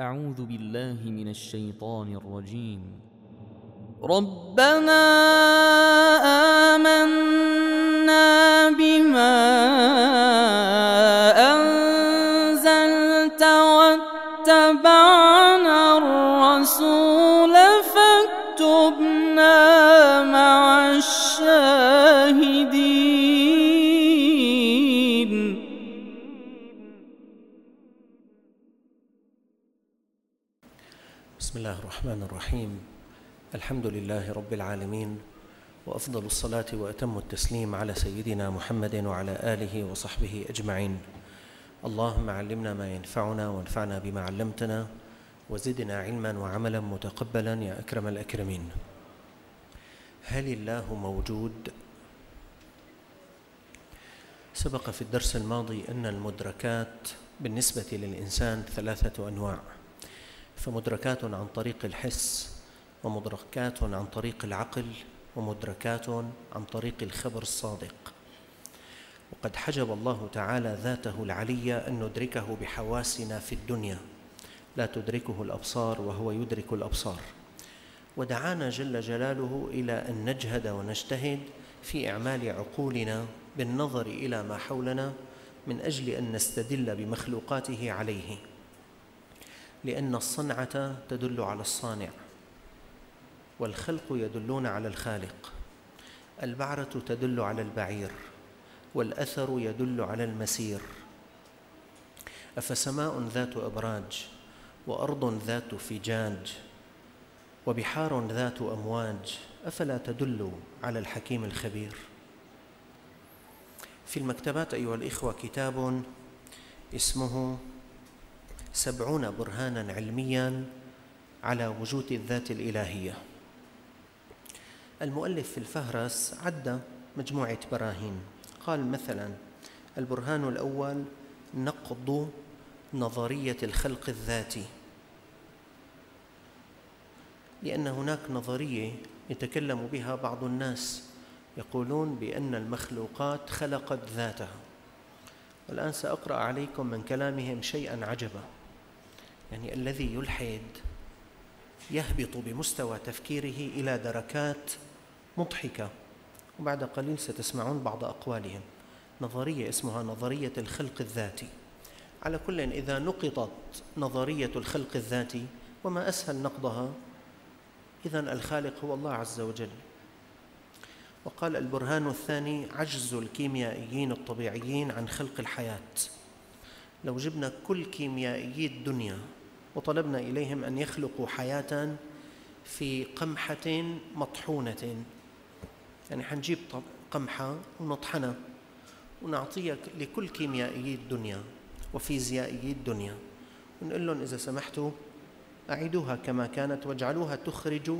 أعوذ بالله من الشيطان الرجيم. ربنا آمنا بما أنزلت واتبعنا الرسول فاكتبنا مع الشاهدين. بسم الله الرحمن الرحيم. الحمد لله رب العالمين، وأفضل الصلاة وأتم التسليم على سيدنا محمد وعلى آله وصحبه أجمعين. اللهم علمنا ما ينفعنا وانفعنا بما علمتنا وزدنا علما وعملا متقبلا يا أكرم الأكرمين. هل الله موجود؟ سبق في الدرس الماضي أن المدركات بالنسبة للإنسان ثلاثة أنواع، فمدركات عن طريق الحس، ومدركات عن طريق العقل، ومدركات عن طريق الخبر الصادق. وقد حجب الله تعالى ذاته العلية أن ندركه بحواسنا في الدنيا، لا تدركه الأبصار وهو يدرك الأبصار. ودعانا جل جلاله إلى أن نجهد ونجتهد في إعمال عقولنا بالنظر إلى ما حولنا من أجل أن نستدل بمخلوقاته عليه، لأن الصنعة تدل على الصانع، والخلق يدلون على الخالق. البعرة تدل على البعير، والأثر يدل على المسير. أفسماء ذات أبراج، وأرض ذات فجاج، وبحار ذات أمواج، أفلا تدل على الحكيم الخبير؟ في المكتبات أيها الإخوة كتاب اسمه 70 برهانا علميا على وجود الذات الإلهية. المؤلف في الفهرس عد مجموعة براهين. قال مثلا: البرهان الأول نقض نظرية الخلق الذاتي، لأن هناك نظرية يتكلم بها بعض الناس، يقولون بأن المخلوقات خلقت ذاتها. والآن سأقرأ عليكم من كلامهم شيئا عجبا، يعني الذي يلحد يهبط بمستوى تفكيره إلى دركات مضحكة، وبعد قليل ستسمعون بعض أقوالهم. نظرية اسمها نظرية الخلق الذاتي. على كل، إذا نقضت نظرية الخلق الذاتي، وما أسهل نقضها، إذن الخالق هو الله عز وجل. وقال البرهان الثاني عجز الكيميائيين الطبيعيين عن خلق الحياة. لو جبنا كل كيميائيي الدنيا وطلبنا إليهم أن يخلقوا حياة في قمحة مطحونة، يعني حنجيب قمحة ونطحنها ونعطيها لكل كيميائيي الدنيا وفيزيائيي الدنيا، ونقول لهم إذا سمحتوا أعيدوها كما كانت واجعلوها تخرج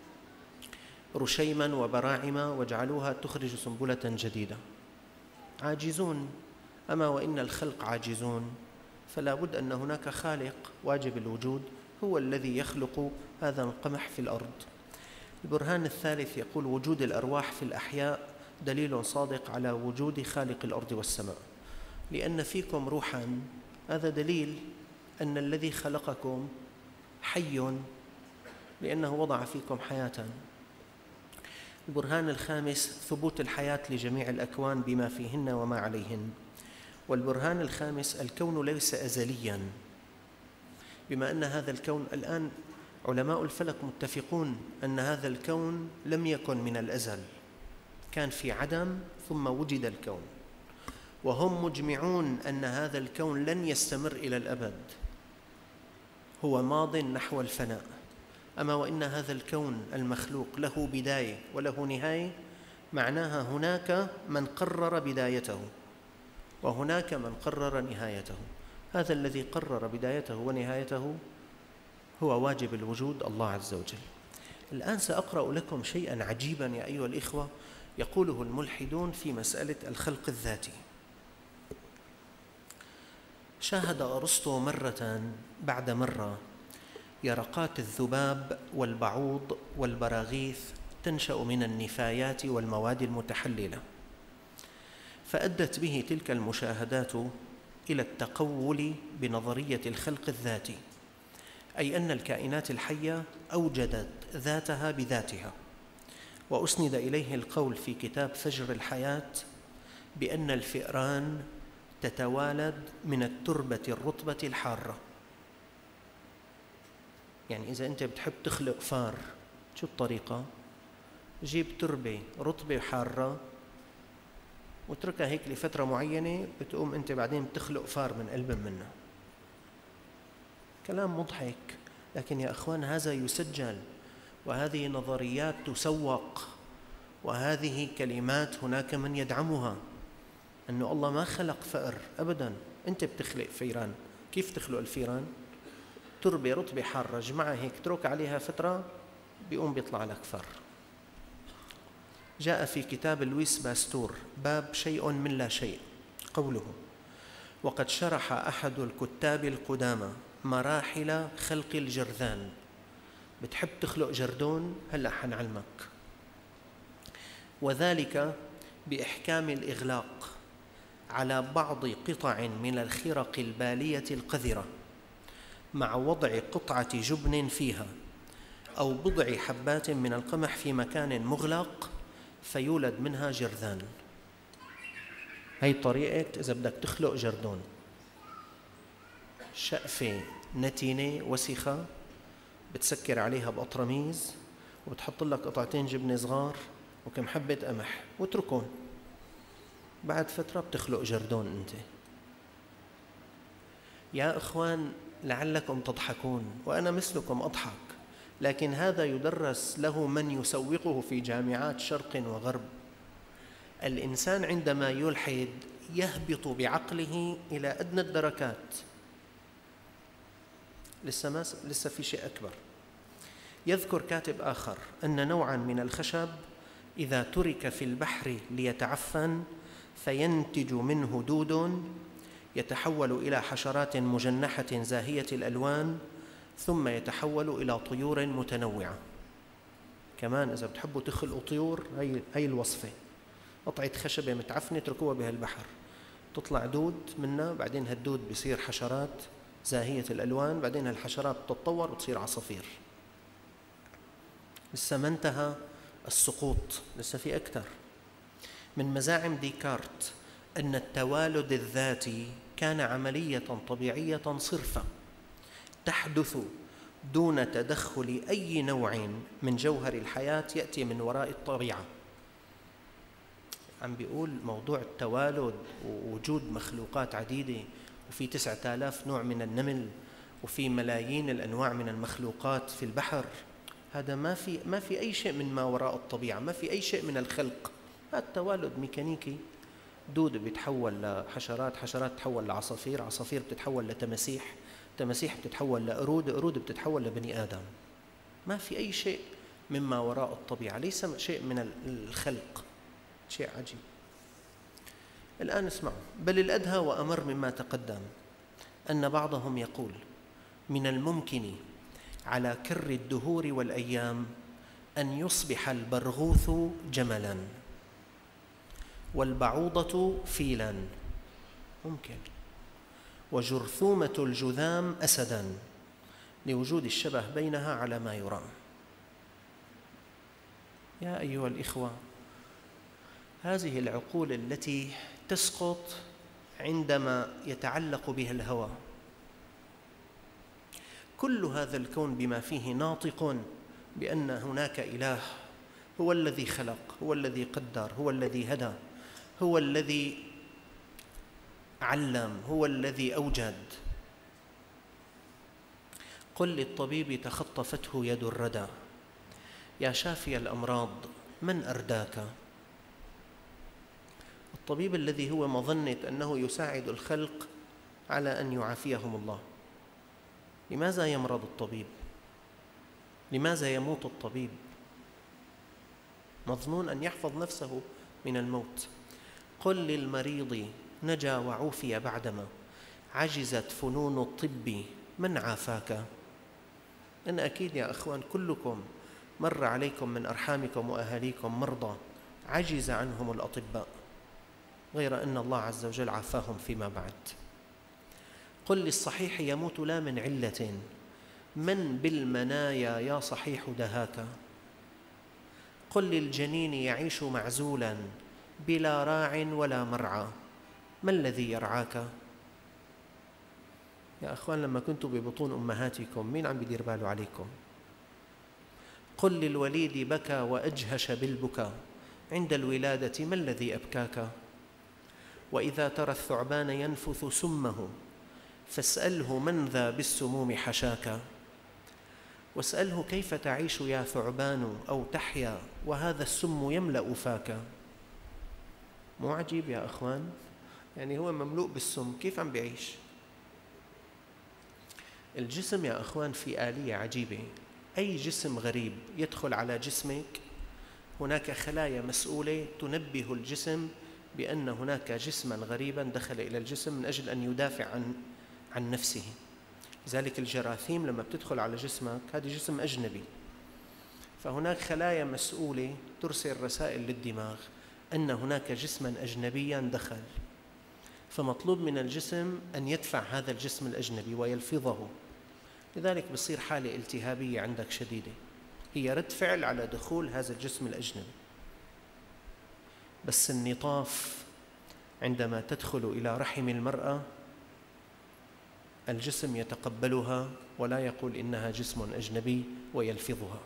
رشيما وبراعم، واجعلوها تخرج سنبلة جديدة. عاجزون. أما وإن الخلق عاجزون، فلا بد أن هناك خالق واجب الوجود هو الذي يخلق هذا القمح في الأرض. البرهان الثالث يقول وجود الأرواح في الأحياء دليل صادق على وجود خالق الأرض والسماء، لأن فيكم روحا، هذا دليل أن الذي خلقكم حي، لأنه وضع فيكم حياة. البرهان الخامس ثبوت الحياة لجميع الأكوان بما فيهن وما عليهن. والبرهان الخامس الكون ليس أزلياً، بما أن هذا الكون الآن علماء الفلك متفقون أن هذا الكون لم يكن من الأزل، كان في عدم ثم وجد الكون، وهم مجمعون أن هذا الكون لن يستمر إلى الأبد، هو ماض نحو الفناء. أما وإن هذا الكون المخلوق له بداية وله نهاية، معناها هناك من قرر بدايته وهناك من قرر نهايته. هذا الذي قرر بدايته ونهايته هو واجب الوجود الله عز وجل. الآن سأقرأ لكم شيئا عجيبا يا أيها الإخوة يقوله الملحدون في مسألة الخلق الذاتي. شاهد أرسطو مرة بعد مرة يرقات الذباب والبعوض والبراغيث تنشأ من النفايات والمواد المتحللة، فأدت به تلك المشاهدات إلى التقول بنظرية الخلق الذاتي، أي أن الكائنات الحية أوجدت ذاتها بذاتها. وأسند إليه القول في كتاب فجر الحياة بأن الفئران تتوالد من التربة الرطبة الحارة. يعني إذا أنت بتحب تخلق فار، شو الطريقة؟ جيب تربة رطبة حارة واتركها هيك لفترة معينة، بتقوم أنت بعدين بتخلق فار من قلب منها. كلام مضحك، لكن يا أخوان هذا يسجل، وهذه نظريات تسوق، وهذه كلمات هناك من يدعمها، أنه الله ما خلق فأر أبداً. أنت بتخلق فيران. كيف تخلق الفيران؟ تربة رطبة حارة، جمعها هيك، ترك عليها فترة، بيقوم بيطلع لك فر. جاء في كتاب لويس باستور باب شيء من لا شيء قوله: وقد شرح أحد الكتاب القدامى مراحل خلق الجرذان. بتحب تخلق جردون؟ هلأ حنعلمك. وذلك بإحكام الإغلاق على بعض قطع من الخرق البالية القذرة، مع وضع قطعة جبن فيها أو بضع حبات من القمح في مكان مغلق، فيولد منها جرذان. هي طريقة إذا بدك تخلق جردون: شقفة نتنة وسخة، بتسكر عليها بأطرميز، وبتحط لك قطعتين جبنة صغار وكم حبة قمح، واتركهم. بعد فترة بتخلق جردون أنت. يا إخوان لعلكم تضحكون وأنا مثلكم أضحك، لكن هذا يدرس له من يسوقه في جامعات شرق وغرب. الإنسان عندما يلحد يهبط بعقله إلى أدنى الدركات. لسه في شيء أكبر. يذكر كاتب آخر أن نوعاً من الخشب إذا ترك في البحر ليتعفن فينتج منه دود يتحول إلى حشرات مجنحة زاهية الألوان، ثم يتحول إلى طيور متنوعة. كمان إذا بتحبوا تخلقوا طيور، هي الوصفة: قطعة خشبة متعفنة تركوها بهالبحر، تطلع دود منها، بعدين هالدود بيصير حشرات زاهية الألوان، بعدين هالحشرات تتطور وتصير عصافير. لسه ما انتهى السقوط، لسه في أكثر. من مزاعم ديكارت أن التوالد الذاتي كان عملية طبيعية صرفة تحدث دون تدخل أي نوع من جوهر الحياة يأتي من وراء الطبيعة. عم بيقول موضوع التوالد ووجود مخلوقات عديدة، وفي 9000 نوع من النمل، وفي ملايين الأنواع من المخلوقات في البحر. هذا ما في أي شيء من ما وراء الطبيعة، ما في أي شيء من الخلق. هذا التوالد ميكانيكي. دود بيتحول لحشرات، حشرات تتحول لعصافير، عصافير بتتحول لتماسيح، تماسيح بتتحول لقرود، قرود بتتحول لبني آدم. ما في أي شيء مما وراء الطبيعة، ليس شيء من الخلق. شيء عجيب. الآن اسمعوا: بل الأدهى وأمر مما تقدم أن بعضهم يقول: من الممكن على كر الدهور والأيام أن يصبح البرغوث جملاً والبعوضة فيلاً، ممكن، وجرثومة الجذام أسداً، لوجود الشبه بينها على ما يرام. يا أيها الإخوة، هذه العقول التي تسقط عندما يتعلق بها الهوى. كل هذا الكون بما فيه ناطق بأن هناك إله، هو الذي خلق، هو الذي قدر، هو الذي هدى، هو الذي علم، هو الذي أوجد. قل للطبيب تخطفته يد الردى: يا شافي الأمراض من أرداك؟ الطبيب الذي هو مظنة أنه يساعد الخلق على أن يعافيهم الله. لماذا يمرض الطبيب؟ لماذا يموت الطبيب؟ مظنون أن يحفظ نفسه من الموت. قل للمريض نجا وعوفي بعدما عجزت فنون الطب من عافاك. أنا أكيد يا أخوان كلكم مر عليكم من أرحامكم وأهاليكم مرضى عجز عنهم الأطباء، غير أن الله عز وجل عافاهم فيما بعد. قل للصحيح يموت لا من علة من بالمنايا يا صحيح دهاك؟ قل للجنين يعيش معزولا بلا راع ولا مرعى، ما الذي يرعاك؟ يا أخوان، لما كنتوا ببطون أمهاتكم مين عم بيدير باله عليكم؟ قل للوليد بكى وأجهش بالبكاء، عند الولادة ما الذي أبكاك؟ وإذا ترى الثعبان ينفث سمه فاسأله من ذا بالسموم حشاك، واسأله كيف تعيش يا ثعبان أو تحيا وهذا السم يملأ فاك. مو عجيب يا أخوان؟ يعني هو مملوء بالسم، كيف عم بيعيش؟ الجسم يا أخوان في آلية عجيبة، أي جسم غريب يدخل على جسمك هناك خلايا مسؤولة تنبه الجسم بأن هناك جسما غريبا دخل إلى الجسم من أجل أن يدافع عن نفسه. لذلك الجراثيم لما بتدخل على جسمك هذا جسم أجنبي، فهناك خلايا مسؤولة ترسل رسائل للدماغ أن هناك جسما أجنبيا دخل، فمطلوب من الجسم أن يدفع هذا الجسم الأجنبي ويلفظه. لذلك بصير حالة التهابية عندك شديدة، هي رد فعل على دخول هذا الجسم الأجنبي. بس النطاف عندما تدخل إلى رحم المرأة الجسم يتقبلها ولا يقول إنها جسم أجنبي ويلفظها.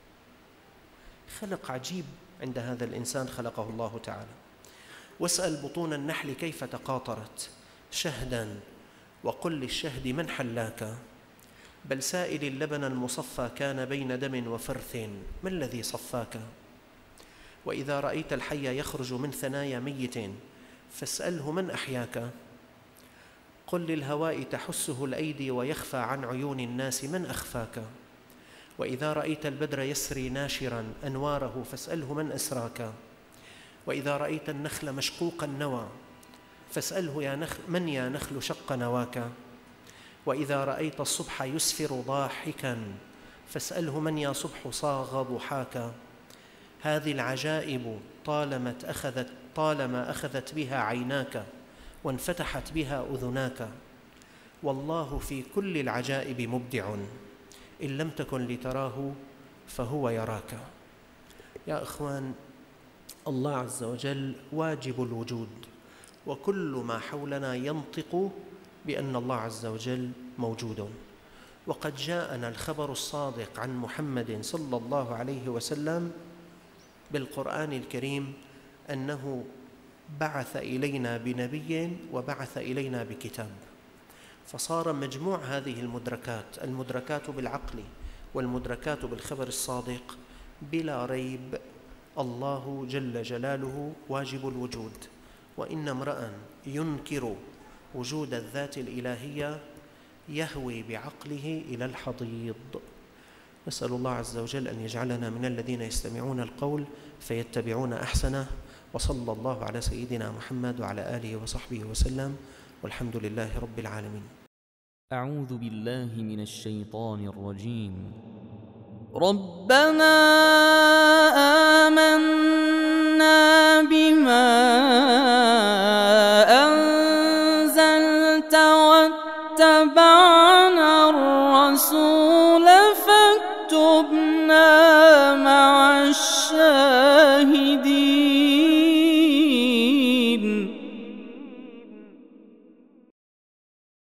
خلق عجيب عند هذا الإنسان خلقه الله تعالى. واسأل بطون النحل كيف تقاطرت شهدا وقل للشهد من حلاك، بل سائل اللبن المصفى كان بين دم وفرث، ما الذي صفاك؟ وإذا رأيت الحي يخرج من ثنايا ميت فاسأله من أحياك، قل للهواء تحسه الأيدي ويخفى عن عيون الناس من أخفاك. وإذا رأيت البدر يسري ناشرا أنواره فاسأله من أسراك. وإذا رأيت النخل مشقوق النوى فاسأله من يا نخل شق نواك. وإذا رأيت الصبح يسفر ضاحكا فاسأله من يا صبح صاغ ضحاك. هذه العجائب طالما أخذت بها عيناك وانفتحت بها أذناك، والله في كل العجائب مبدع، إن لم تكن لتراه فهو يراك. يا أخوان، الله عز وجل واجب الوجود، وكل ما حولنا ينطق بأن الله عز وجل موجود. وقد جاءنا الخبر الصادق عن محمد صلى الله عليه وسلم بالقرآن الكريم أنه بعث إلينا بنبي وبعث إلينا بكتاب، فصار مجموع هذه المدركات بالعقل والمدركات بالخبر الصادق بلا ريب الله جل جلاله واجب الوجود. وإن امرأ ينكر وجود الذات الإلهية يهوي بعقله إلى الحضيض. نسأل الله عز وجل أن يجعلنا من الذين يستمعون القول فيتبعون أحسنه، وصلى الله على سيدنا محمد وعلى آله وصحبه وسلم، والحمد لله رب العالمين. أعوذ بالله من الشيطان الرجيم. ربنا آمنا بما أنزلت واتبعنا الرسول